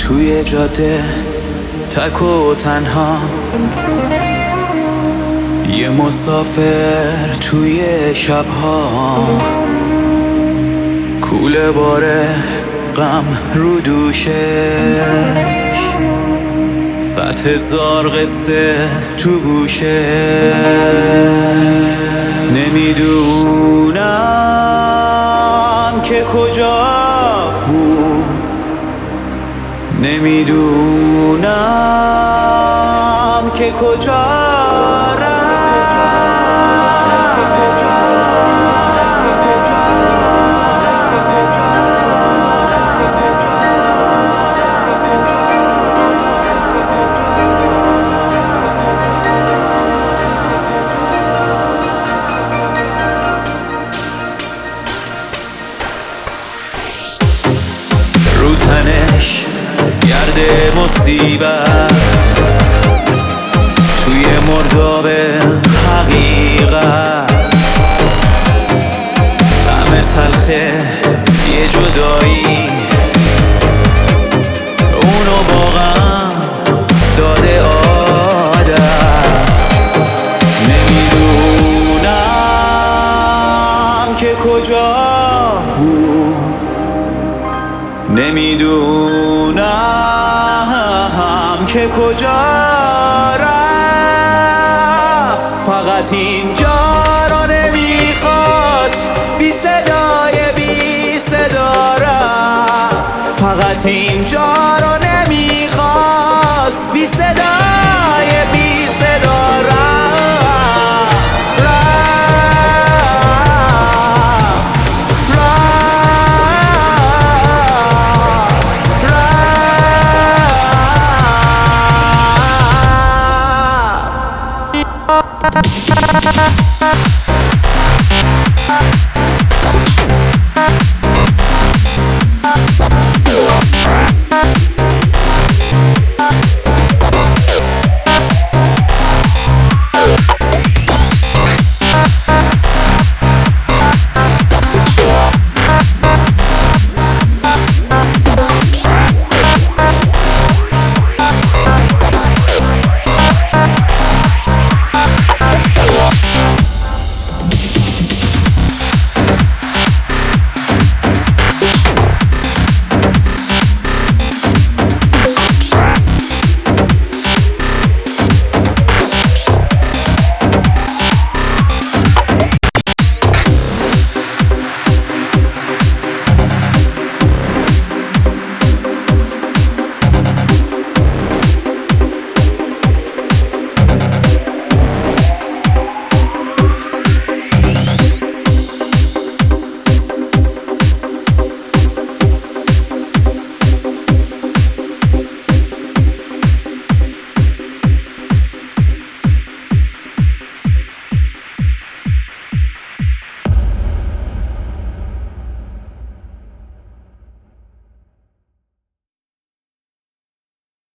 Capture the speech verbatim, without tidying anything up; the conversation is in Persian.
توی جاده تک و تنها، یه مسافر توی شبها، کوله باره غم رو دوشش، صد هزار قصه تو گوشه. نمیدونم که کجا بود، نمیدونم که کجا رو تنش گرد مصیبت، توی مرداب حقیقت، طعم تلخه یه جدایی، اونو واقعا داده آدم. نمیدونم که کجا بود، نمیدونم که کجا رفت، فقط اینجا رو نمیخواست، بی صدای بی صدا رفت، فقط اینجا رو